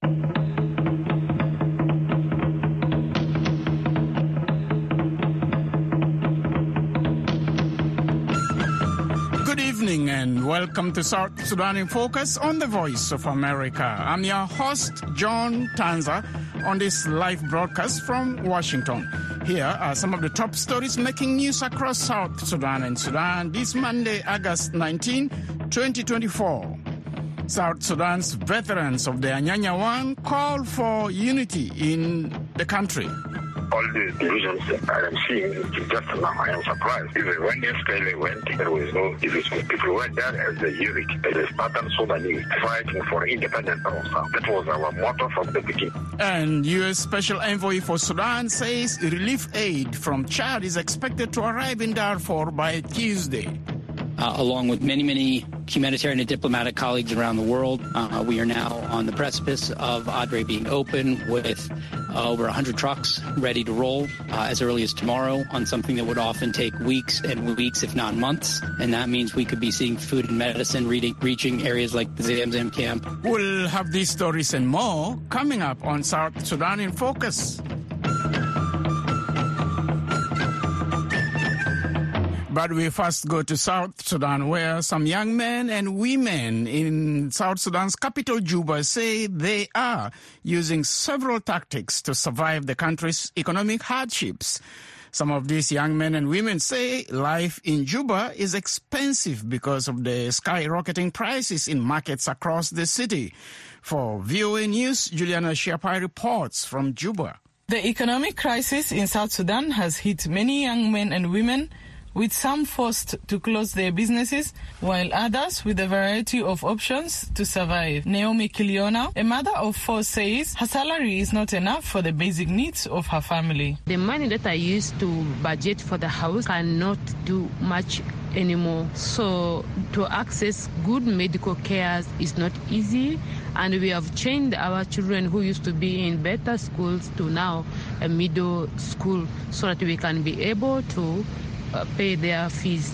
Good evening and welcome to South Sudan in Focus on the Voice of America. I'm your host, John Tanza, on this live broadcast from Washington. Here are some of the top stories making news across South Sudan and Sudan this Monday, August 19, 2024. South Sudan's veterans of the Anyanya One call for unity in the country. All the divisions I am seeing just now, I am surprised. Even when yesterday went, there was no division. People went there as a unit, as a Spartan Sudanese, fighting for independence also. That was our motto from the beginning. And U.S. Special Envoy for Sudan says relief aid from Chad is expected to arrive in Darfur by Tuesday. Along with many humanitarian and diplomatic colleagues around the world, we are now on the precipice of Adre being open with over 100 trucks ready to roll as early as tomorrow on something that would often take weeks and weeks, if not months. And that means we could be seeing food and medicine reaching areas like the Zamzam camp. We'll have these stories and more coming up on South Sudan in Focus. But we first go to South Sudan, where some young men and women in South Sudan's capital, Juba, say they are using several tactics to survive the country's economic hardships. Some of these young men and women say life in Juba is expensive because of the skyrocketing prices in markets across the city. For VOA News, Juliana Shiapai reports from Juba. The economic crisis in South Sudan has hit many young men and women, with some forced to close their businesses, while others with a variety of options to survive. Naomi Kiliona, a mother of 4, says her salary is not enough for the basic needs of her family. The money that I used to budget for the house cannot do much anymore. So to access good medical care is not easy, and we have changed our children who used to be in better schools to now a middle school so that we can be able to pay their fees.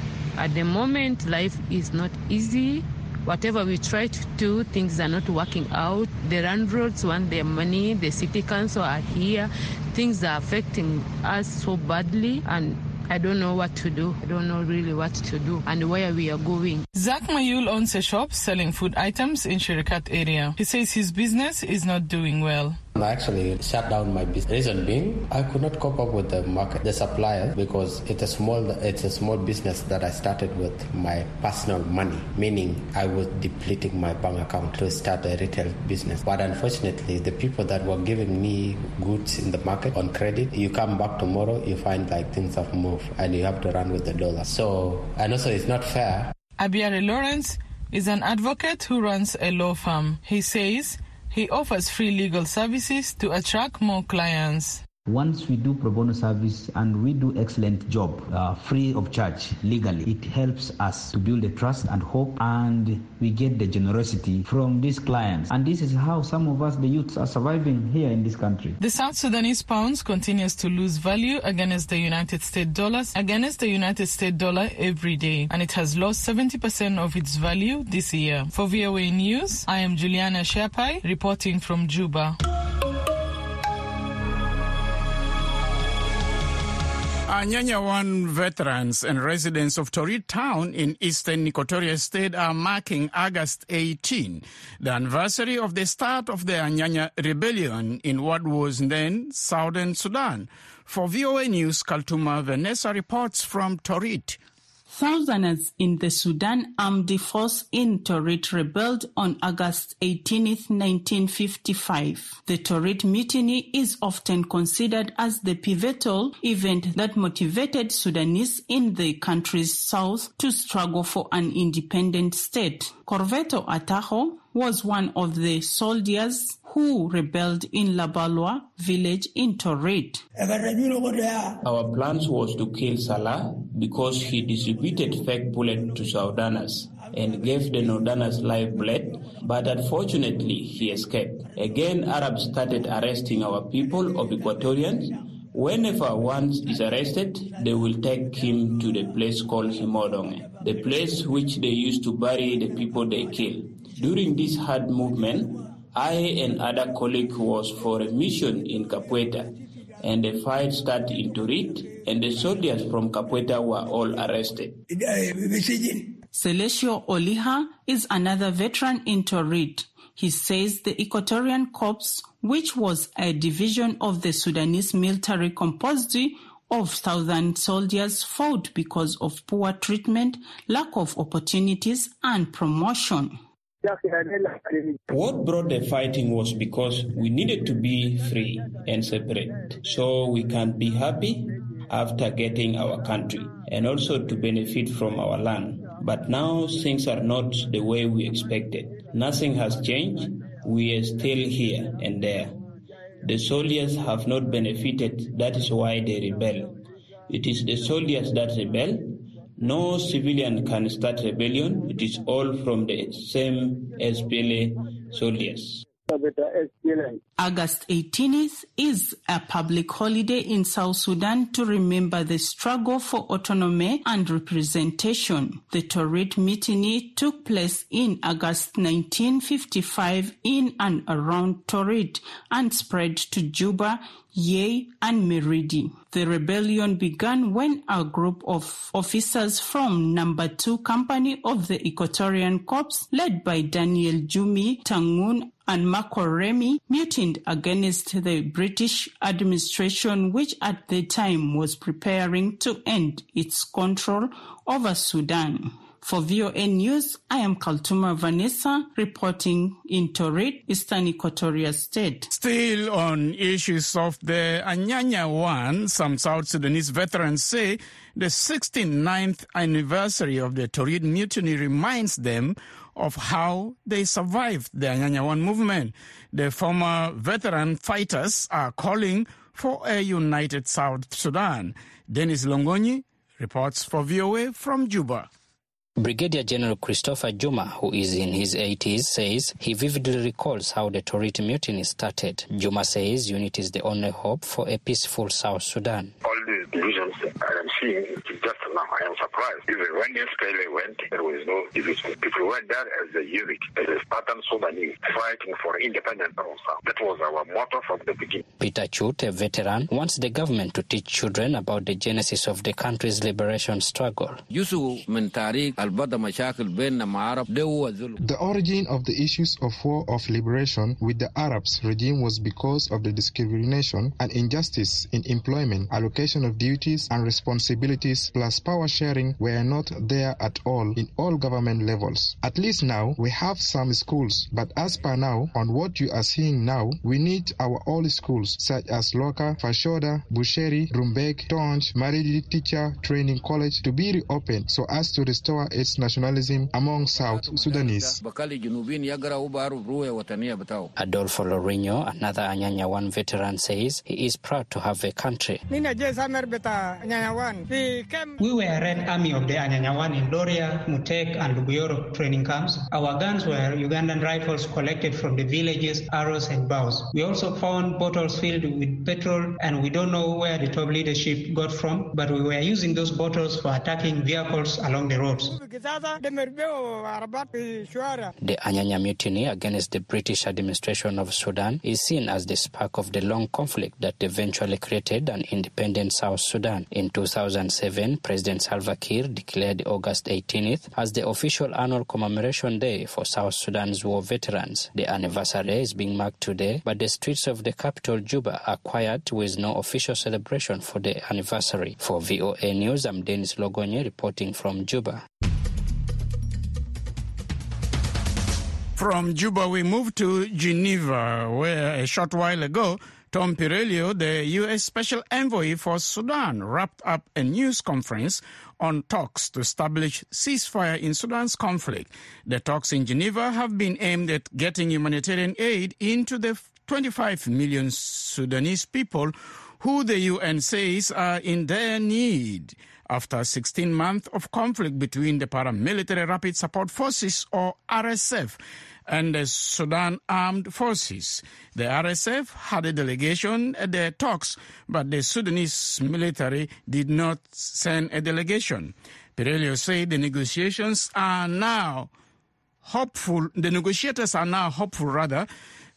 At the moment, life is not easy. Whatever we try to do, things are not working out. The landlords want their money, the city council are here. Things are affecting us so badly, and I don't know what to do. I don't know really what to do and where we are going. Zach Mayul owns a shop selling food items in Shirikat area. He says his business is not doing well. I actually shut down my business. Reason being, I could not cope up with the market, the suppliers, because it's a small business that I started with my personal money, meaning I was depleting my bank account to start a retail business. But unfortunately, the people that were giving me goods in the market on credit, you come back tomorrow, you find like things have moved and you have to run with the dollar. So, and also it's not fair. Abiare Lawrence is an advocate who runs a law firm. He says he offers free legal services to attract more clients. Once we do pro bono service and we do excellent job, free of charge, legally, it helps us to build a trust and hope, and we get the generosity from these clients. And this is how some of us, the youths, are surviving here in this country. The South Sudanese pounds continues to lose value against the United States dollars, every day, and it has lost 70% of its value this year. For VOA News, I am Juliana Shiapai reporting from Juba. Anyanya One veterans and residents of Torit town in eastern Equatoria State are marking August 18, the anniversary of the start of the Anyanya rebellion in what was then Southern Sudan. For VOA News, Kaltuma Vanessa reports from Torit. Thousands in the Sudan Armed Force in Torit rebelled on August 18, 1955. The Torit Mutiny is often considered as the pivotal event that motivated Sudanese in the country's south to struggle for an independent state. Corveto Ataho was one of the soldiers who rebelled in Labalwa village in Torit. Our plans was to kill Salah because he distributed fake bullets to Southerners and gave the Northerners live blood, but unfortunately he escaped. Again, Arabs started arresting our people of Equatorians. Whenever one is arrested, they will take him to the place called Himodonge, the place which they used to bury the people they kill. During this hard movement, I and other colleagues was for a mission in Kapweta, and the fight started in Torit, and the soldiers from Kapweta were all arrested. Celestio Oliha is another veteran in Torit. He says the Equatorian Corps, which was a division of the Sudanese military composed of 1,000 soldiers, fought because of poor treatment, lack of opportunities, and promotion. What brought the fighting was because we needed to be free and separate, so we can be happy after getting our country and also to benefit from our land. But now things are not the way we expected. Nothing has changed. We are still here and there. The soldiers have not benefited. That is why they rebel. It is the soldiers that rebel. No civilian can start rebellion. It is all from the same SPLA soldiers. August 18th is a public holiday in South Sudan to remember the struggle for autonomy and representation. The Torit Mutiny took place in August 1955 in and around Torit and spread to Juba, Yei, and Meridi. The rebellion began when a group of officers from No. 2 Company of the Equatorian Corps, led by Daniel Jumi Tangun and Marco Remy, mutinied against the British administration, which at the time was preparing to end its control over Sudan. For VOA News, I am Kaltuma Vanessa, reporting in Torit, Eastern Equatoria State. Still on issues of the Anyanya One, some South Sudanese veterans say the 69th anniversary of the Torit Mutiny reminds them of how they survived the Anyanya One movement. The former veteran fighters are calling for a united South Sudan. Dennis Longonyi reports for VOA from Juba. Brigadier General Christopher Juma, who is in his 80s, says he vividly recalls how the Torit Mutiny started. Juma says unity is the only hope for a peaceful South Sudan. All these divisions I am seeing just now, I am surprised. Even when the SPLA went, there was no division. People went there as a unit, as a Spartan Sudanese, fighting for independence of South. That was our motto from the beginning. Peter Chut, a veteran, wants the government to teach children about the genesis of the country's liberation struggle. The origin of the issues of war of liberation with the Arabs regime was because of the discrimination and injustice in employment, allocation of duties and responsibilities, plus power sharing were not there at all in all government levels. At least now we have some schools, but as per now, on what you are seeing now, we need our old schools such as Loka, Fashoda, Busheri, Rumbek, Tonj, Maridi Teacher Training College to be reopened so as to restore its nationalism among South Sudanese. Adolfo Lourinho, another Anyanya One veteran, says he is proud to have a country. We were a Red Army of the Anyanya One in Doria, Mutek, and Lubuyoro training camps. Our guns were Ugandan rifles collected from the villages, arrows, and bows. We also found bottles filled with petrol, and we don't know where the top leadership got from, but we were using those bottles for attacking vehicles along the roads. The Anyanya Mutiny against the British administration of Sudan is seen as the spark of the long conflict that eventually created an independent South Sudan. In 2007, President Salva Kiir declared August 18th as the official annual commemoration day for South Sudan's war veterans. The anniversary is being marked today, but the streets of the capital, Juba, are quiet with no official celebration for the anniversary. For VOA News, I'm Dennis Logonye reporting from Juba. From Juba, we move to Geneva, where a short while ago, Tom Pirello, the U.S. Special Envoy for Sudan, wrapped up a news conference on talks to establish ceasefire in Sudan's conflict. The talks in Geneva have been aimed at getting humanitarian aid into the 25 million Sudanese people who the UN says are in their need after 16 months of conflict between the paramilitary Rapid Support Forces, or RSF, and the Sudan Armed Forces. The RSF had a delegation at the talks, but the Sudanese military did not send a delegation. Pirello said the negotiators are now hopeful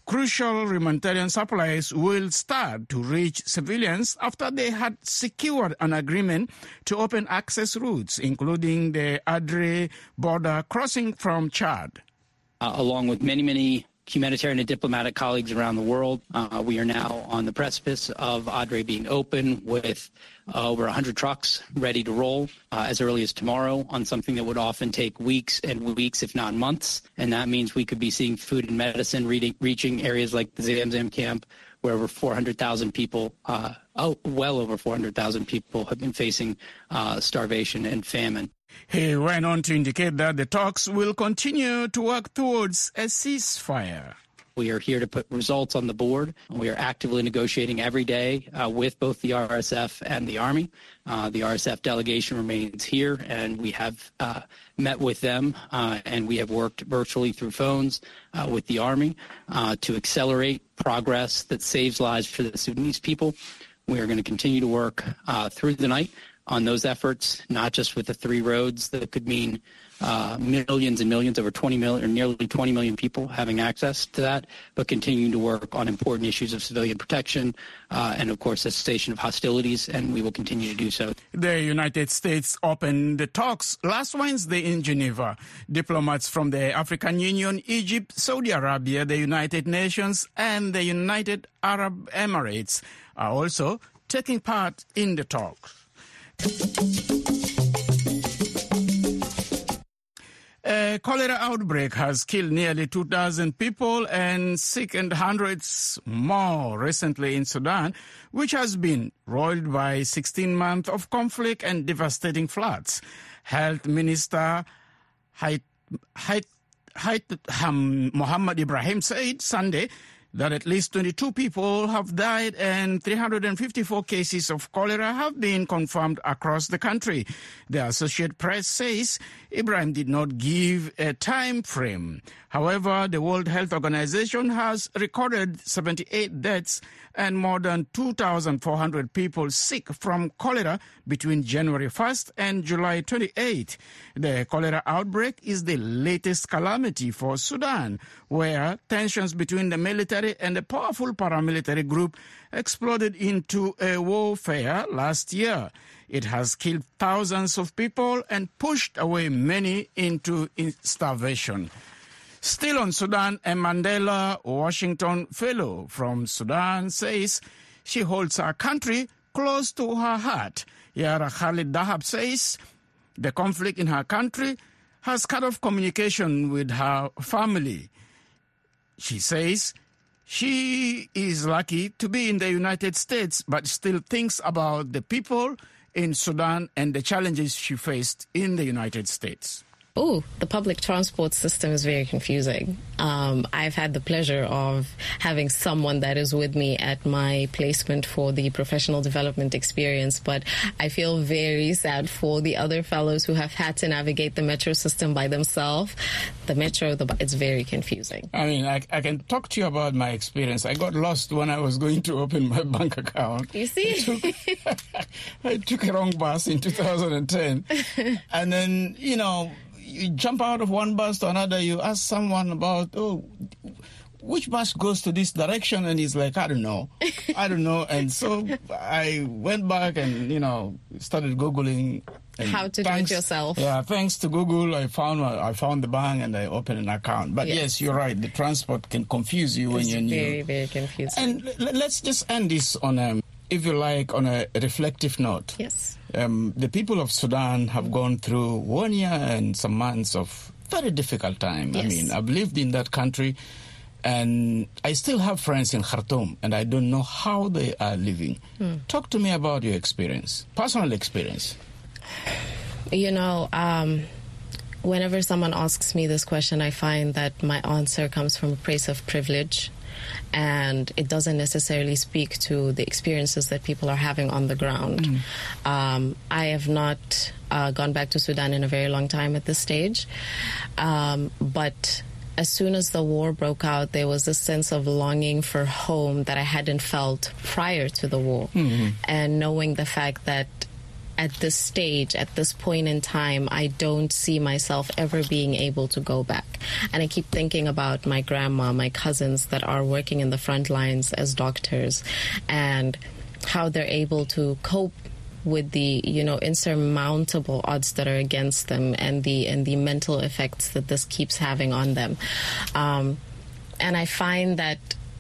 crucial humanitarian supplies will start to reach civilians after they had secured an agreement to open access routes, including the Adre border crossing from Chad. Along with many humanitarian and diplomatic colleagues around the world, we are now on the precipice of Adre being open with over 100 trucks ready to roll as early as tomorrow on something that would often take weeks and weeks, if not months. And that means we could be seeing food and medicine reaching areas like the Zamzam camp, where over 400,000 people, well over 400,000 people have been facing starvation and famine. He went on to indicate that the talks will continue to work towards a ceasefire. We are here to put results on the board. We are actively negotiating every day with both the RSF and the Army. The RSF delegation remains here, and we have met with them, and we have worked virtually through phones with the Army to accelerate progress that saves lives for the Sudanese people. We are going to continue to work through the night on those efforts, not just with the 3 roads that could mean millions and millions, over 20 million, or nearly 20 million people having access to that, but continuing to work on important issues of civilian protection and, of course, the cessation of hostilities, and we will continue to do so. The United States opened the talks last Wednesday in Geneva. Diplomats from the African Union, Egypt, Saudi Arabia, the United Nations, and the United Arab Emirates are also taking part in the talks. A cholera outbreak has killed nearly 2,000 people and sickened hundreds more recently in Sudan, which has been roiled by 16 months of conflict and devastating floods. Health Minister Mohammed Ibrahim said Sunday that at least 22 people have died and 354 cases of cholera have been confirmed across the country. The Associated Press says Ibrahim did not give a time frame. However, the World Health Organization has recorded 78 deaths and more than 2,400 people sick from cholera between January 1st and July 28th. The cholera outbreak is the latest calamity for Sudan, where tensions between the military and a powerful paramilitary group exploded into a warfare last year. It has killed thousands of people and pushed away many into starvation. Still on Sudan, a Mandela Washington Fellow from Sudan says she holds her country close to her heart. Yara Khalid Dahab says the conflict in her country has cut off communication with her family. She says she is lucky to be in the United States, but still thinks about the people in Sudan and the challenges she faced in the United States. Oh, the public transport system is very confusing. I've had the pleasure of having someone that is with me at my placement for the professional development experience, but I feel very sad for the other fellows who have had to navigate the metro system by themselves. The metro, it's very confusing. I mean, I can talk to you about my experience. I got lost when I was going to open my bank account. You see? I took a wrong bus in 2010. And then, you jump out of one bus to another, you ask someone about, which bus goes to this direction? And he's like, I don't know. And so I went back and, started Googling. How to do it yourself. Yeah, thanks to Google, I found the bank and I opened an account. But yes, you're right. The transport can confuse you when you're new. Very, very confusing. And let's just end this on if you like, on a reflective note. Yes. The people of Sudan have gone through 1 year and some months of very difficult time. Yes. I mean, I've lived in that country and I still have friends in Khartoum and I don't know how they are living. Talk to me about your experience, personal experience. Whenever someone asks me this question, I find that my answer comes from a place of privilege. And it doesn't necessarily speak to the experiences that people are having on the ground. I have not gone back to Sudan in a very long time at this stage. But as soon as the war broke out, there was this sense of longing for home that I hadn't felt prior to the war. And knowing the fact that at this stage, at this point in time, I don't see myself ever being able to go back. And I keep thinking about my grandma, my cousins that are working in the front lines as doctors, and how they're able to cope with the, insurmountable odds that are against them, and the mental effects that this keeps having on them. And I find that,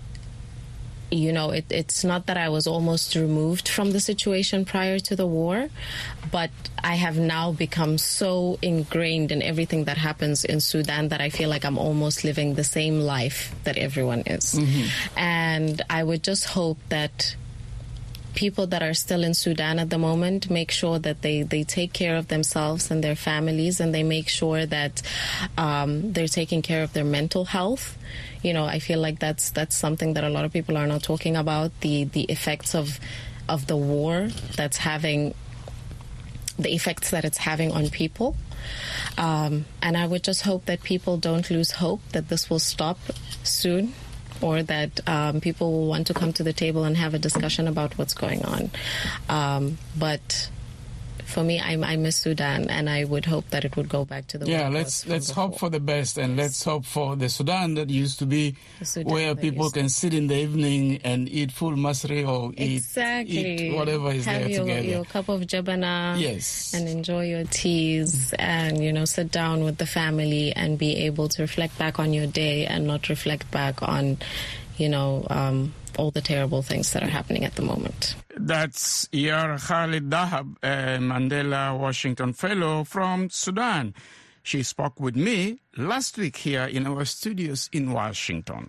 it's not that I was almost removed from the situation prior to the war, but I have now become so ingrained in everything that happens in Sudan that I feel like I'm almost living the same life that everyone is. Mm-hmm. And I would just hope that people that are still in Sudan at the moment make sure that they take care of themselves and their families, and they make sure that they're taking care of their mental health. I feel like that's something that a lot of people are not talking about, the effects of the war the effects that it's having on people. And I would just hope that people don't lose hope that this will stop soon, or that people will want to come to the table and have a discussion about what's going on. But for me, I miss Sudan, and I would hope that it would go back to the way it was. Let's hope for the best, and let's hope for the Sudan that used to be where people can sit in the evening and eat full masri, or eat whatever is there together. Have your cup of jabana, yes, and enjoy your teas, and sit down with the family and be able to reflect back on your day, and not reflect back on all the terrible things that are happening at the moment. That's Yar Khalid Dahab, a Mandela Washington Fellow from Sudan. She spoke with me last week here in our studios in Washington.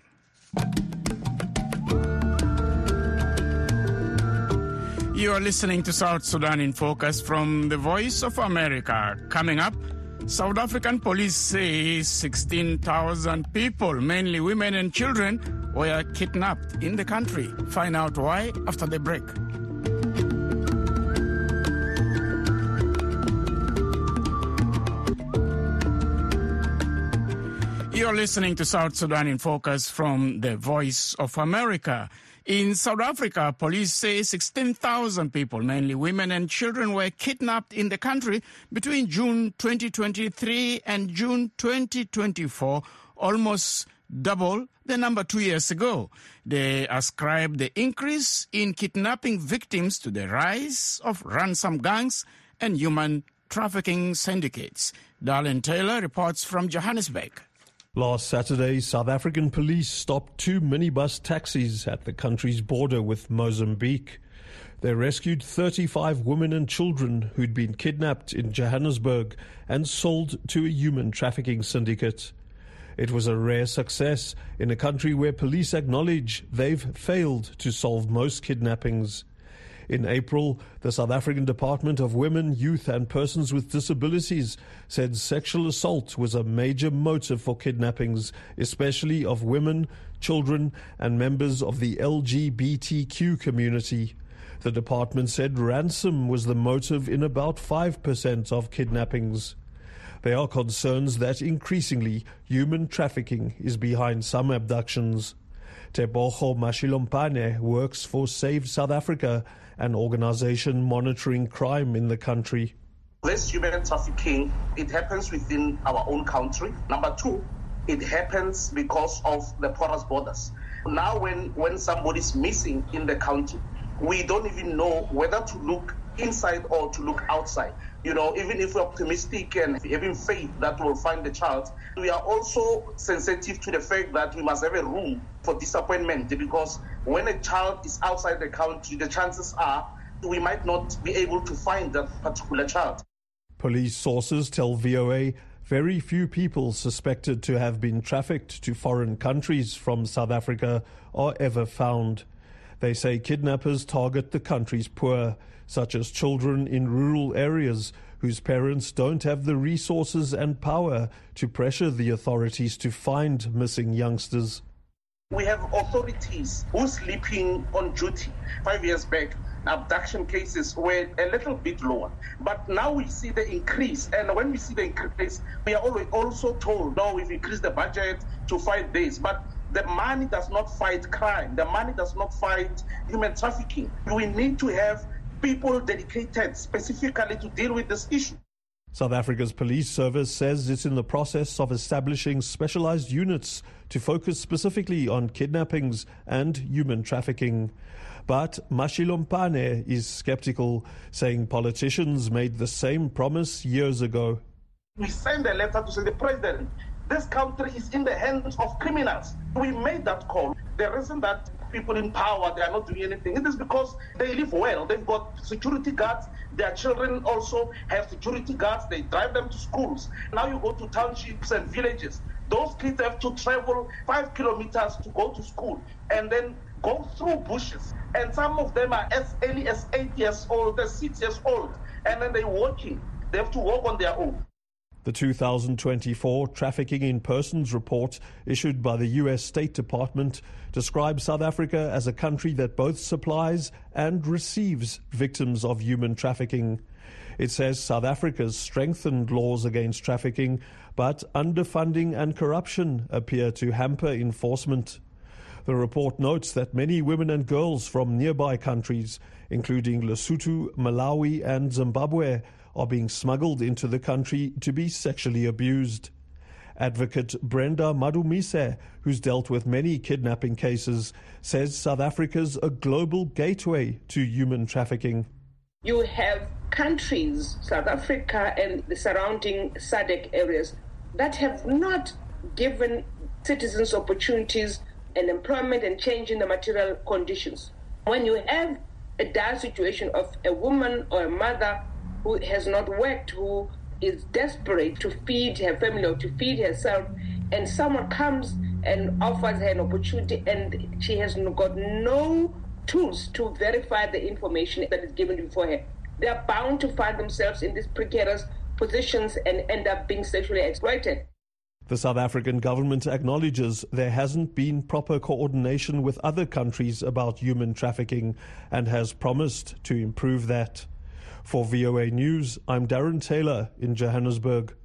You are listening to South Sudan in Focus from the Voice of America. Coming up, South African police say 16,000 people, mainly women and children, were kidnapped in the country. Find out why after the break. You're listening to South Sudan in Focus from the Voice of America. In South Africa, police say 16,000 people, mainly women and children, were kidnapped in the country between June 2023 and June 2024, almost double the number 2 years ago. They ascribe the increase in kidnapping victims to the rise of ransom gangs and human trafficking syndicates. Darlene Taylor reports from Johannesburg. Last Saturday, South African police stopped 2 minibus taxis at the country's border with Mozambique. They rescued 35 women and children who'd been kidnapped in Johannesburg and sold to a human trafficking syndicate. It was a rare success in a country where police acknowledge they've failed to solve most kidnappings. In April, the South African Department of Women, Youth and Persons with Disabilities said sexual assault was a major motive for kidnappings, especially of women, children and members of the LGBTQ community. The department said ransom was the motive in about 5% of kidnappings. There are concerns that increasingly human trafficking is behind some abductions. Tebogo Mashilompane works for Save South Africa, an organization monitoring crime in the country. This human trafficking, it happens within our own country. Number two, it happens because of the porous borders. Now when somebody's missing in the country, we don't even know whether to look inside or to look outside. Even if we're optimistic and having faith that we'll find the child, we are also sensitive to the fact that we must have a room for disappointment, because when a child is outside the country, the chances are we might not be able to find that particular child. Police sources tell VOA very few people suspected to have been trafficked to foreign countries from South Africa are ever found. They say kidnappers target the country's poor, such as children in rural areas whose parents don't have the resources and power to pressure the authorities to find missing youngsters. We have authorities who are sleeping on duty. 5 years back, abduction cases were a little bit lower. But now we see the increase. And when we see the increase, we are also told, no, we've increased the budget to fight this. But the money does not fight crime. The money does not fight human trafficking. We need to have people dedicated specifically to deal with this issue. South Africa's police service says it's in the process of establishing specialized units to focus specifically on kidnappings and human trafficking. But Mashilo Mpane is skeptical, saying politicians made the same promise years ago. We sent a letter to say, the president, this country is in the hands of criminals. We made that call. The reason that people in power, they are not doing anything, it is because they live well. They've got security guards. Their children also have security guards. They drive them to schools. Now you go to townships and villages. Those kids have to travel 5 kilometers to go to school and then go through bushes. And some of them are as early as 8 years old, they're 6 years old, and then they're walking. They have to walk on their own. The 2024 Trafficking in Persons report issued by the U.S. State Department describes South Africa as a country that both supplies and receives victims of human trafficking. It says South Africa's strengthened laws against trafficking, but underfunding and corruption appear to hamper enforcement. The report notes that many women and girls from nearby countries, including Lesotho, Malawi and Zimbabwe, are being smuggled into the country to be sexually abused. Advocate Brenda Madumise, who's dealt with many kidnapping cases, says South Africa's a global gateway to human trafficking. You have countries, South Africa and the surrounding SADC areas, that have not given citizens opportunities and employment and change in the material conditions. When you have a dire situation of a woman or a mother who has not worked, who is desperate to feed her family or to feed herself, and someone comes and offers her an opportunity and she has got no tools to verify the information that is given before her, they are bound to find themselves in these precarious positions and end up being sexually exploited. The South African government acknowledges there hasn't been proper coordination with other countries about human trafficking and has promised to improve that. For VOA News, I'm Darren Taylor in Johannesburg.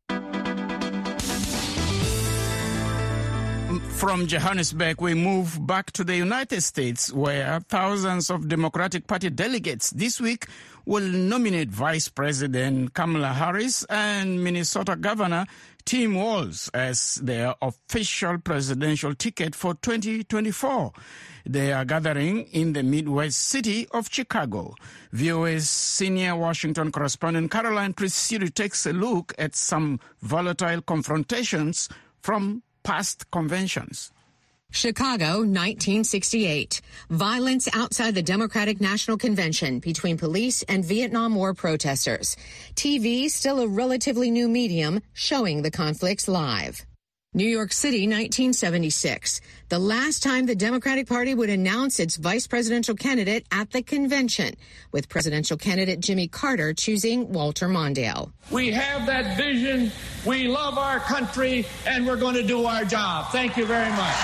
From Johannesburg, we move back to the United States, where thousands of Democratic Party delegates this week will nominate Vice President Kamala Harris and Minnesota Governor Tim Walz as their official presidential ticket for 2024. They are gathering in the Midwest city of Chicago. VOA's senior Washington correspondent Caroline Presidio takes a look at some volatile confrontations from past conventions. Chicago, 1968. Violence outside the Democratic National Convention between police and Vietnam War protesters. TV, still a relatively new medium, showing the conflicts live. New York City, 1976. The last time the Democratic Party would announce its vice presidential candidate at the convention, with presidential candidate Jimmy Carter choosing Walter Mondale. We have that vision, we love our country, and we're going to do our job. Thank you very much.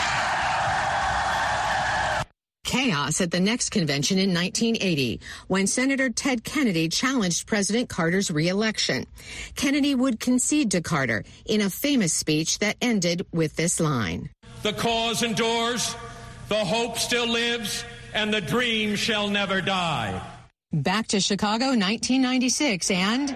Chaos at the next convention in 1980, when Senator Ted Kennedy challenged President Carter's re-election. Kennedy would concede to Carter in a famous speech that ended with this line. The cause endures, the hope still lives, and the dream shall never die. Back to Chicago, 1996, and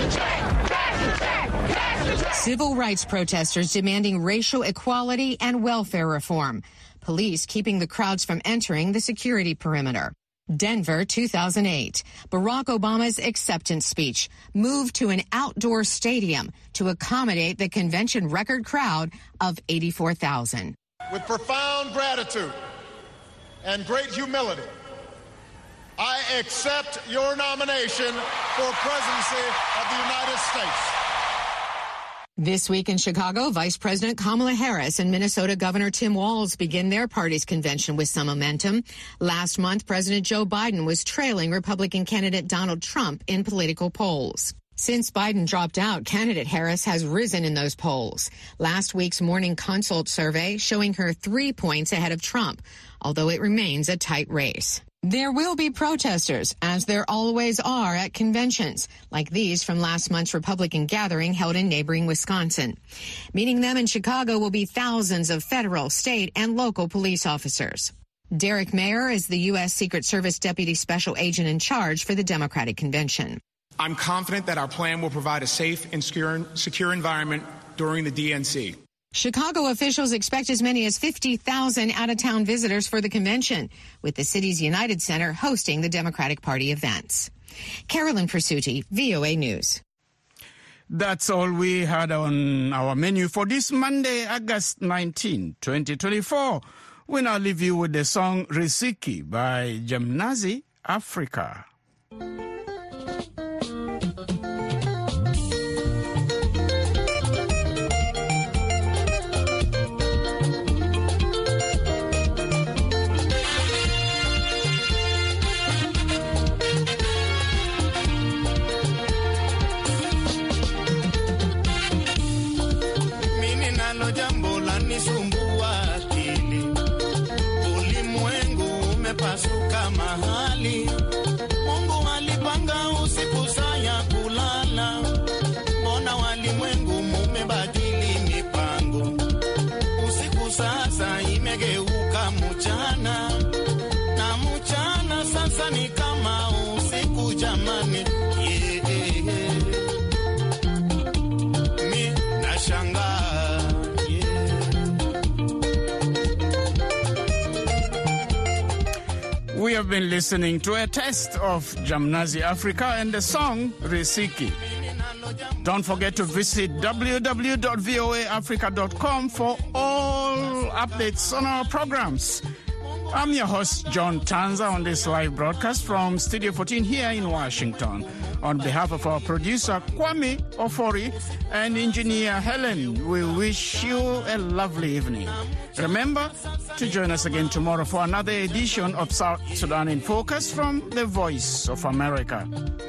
civil rights protesters demanding racial equality and welfare reform. Police keeping the crowds from entering the security perimeter. Denver, 2008. Barack Obama's acceptance speech moved to an outdoor stadium to accommodate the convention record crowd of 84,000. With profound gratitude and great humility, I accept your nomination for presidency of the United States. This week in Chicago, Vice President Kamala Harris and Minnesota Governor Tim Walz begin their party's convention with some momentum. Last month, President Joe Biden was trailing Republican candidate Donald Trump in political polls. Since Biden dropped out, candidate Harris has risen in those polls. Last week's Morning Consult survey showing her 3 points ahead of Trump, although it remains a tight race. There will be protesters, as there always are at conventions, like these from last month's Republican gathering held in neighboring Wisconsin. Meeting them in Chicago will be thousands of federal, state, and local police officers. Derek Mayer is the U.S. Secret Service Deputy Special Agent in charge for the Democratic Convention. I'm confident that our plan will provide a safe and secure environment during the DNC. Chicago officials expect as many as 50,000 out-of-town visitors for the convention, with the city's United Center hosting the Democratic Party events. Carolyn Persutti, VOA News. That's all we had on our menu for this Monday, August 19, 2024. We now leave you with the song Riziki by Jamnazi Africa. Pasuka mahali Mungu alipanga usiku saya kulala, mbona walimwengu mumebadili mipango? Usiku sasa imegeuka mchana, na mchana sasa ni kama usiku jamani. Mi nashangaa. We have been listening to a test of Jamnazi Africa and the song Riziki. Don't forget to visit www.voaafrica.com for all updates on our programs. I'm your host, John Tanza, on this live broadcast from Studio 14 here in Washington. On behalf of our producer, Kwame Ofori, and engineer Helen, we wish you a lovely evening. Remember to join us again tomorrow for another edition of South Sudan in Focus from the Voice of America.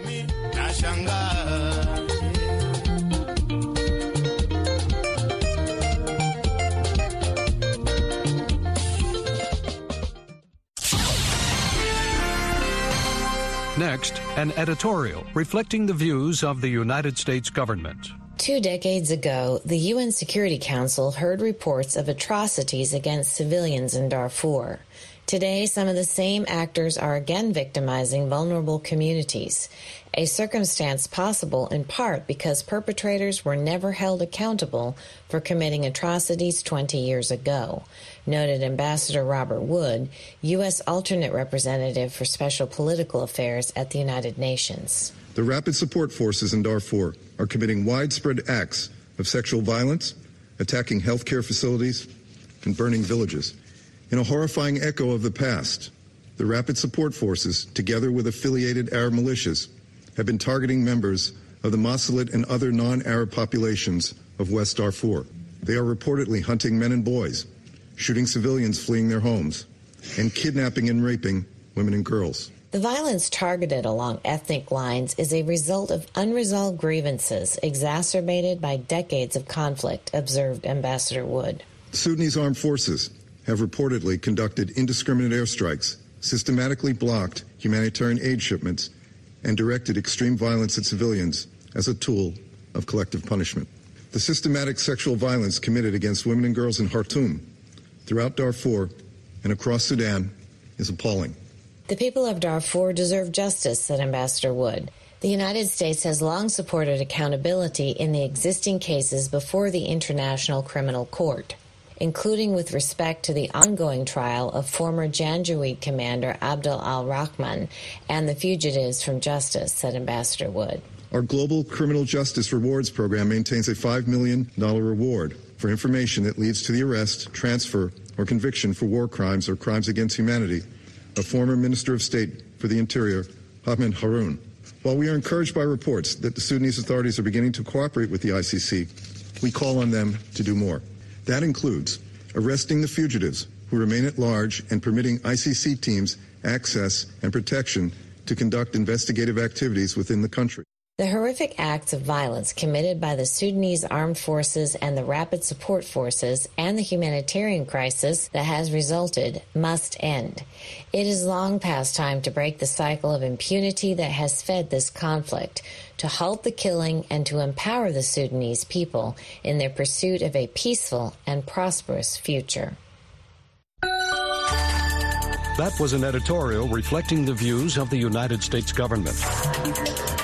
Next, an editorial reflecting the views of the United States government. 2 decades ago, the UN Security Council heard reports of atrocities against civilians in Darfur. Today, some of the same actors are again victimizing vulnerable communities, a circumstance possible in part because perpetrators were never held accountable for committing atrocities 20 years ago, noted Ambassador Robert Wood, U.S. alternate representative for special political affairs at the United Nations. The Rapid Support Forces in Darfur are committing widespread acts of sexual violence, attacking healthcare facilities, and burning villages. In a horrifying echo of the past, the Rapid Support Forces, together with affiliated Arab militias, have been targeting members of the Masalit and other non-Arab populations of West Darfur. They are reportedly hunting men and boys, shooting civilians fleeing their homes, and kidnapping and raping women and girls. The violence targeted along ethnic lines is a result of unresolved grievances exacerbated by decades of conflict, observed Ambassador Wood. Sudanese armed forces have reportedly conducted indiscriminate airstrikes, systematically blocked humanitarian aid shipments, and directed extreme violence at civilians as a tool of collective punishment. The systematic sexual violence committed against women and girls in Khartoum, throughout Darfur, and across Sudan is appalling. The people of Darfur deserve justice, said Ambassador Wood. The United States has long supported accountability in the existing cases before the International Criminal Court, including with respect to the ongoing trial of former Janjaweed commander Abdel al-Rahman and the fugitives from justice, said Ambassador Wood. Our Global Criminal Justice Rewards Program maintains a $5 million reward for information that leads to the arrest, transfer, or conviction for war crimes or crimes against humanity of former Minister of State for the Interior, Ahmed Haroun. While we are encouraged by reports that the Sudanese authorities are beginning to cooperate with the ICC, we call on them to do more. That includes arresting the fugitives who remain at large and permitting ICC teams access and protection to conduct investigative activities within the country. The horrific acts of violence committed by the Sudanese armed forces and the Rapid Support Forces and the humanitarian crisis that has resulted must end. It is long past time to break the cycle of impunity that has fed this conflict, to halt the killing and to empower the Sudanese people in their pursuit of a peaceful and prosperous future. That was an editorial reflecting the views of the United States government.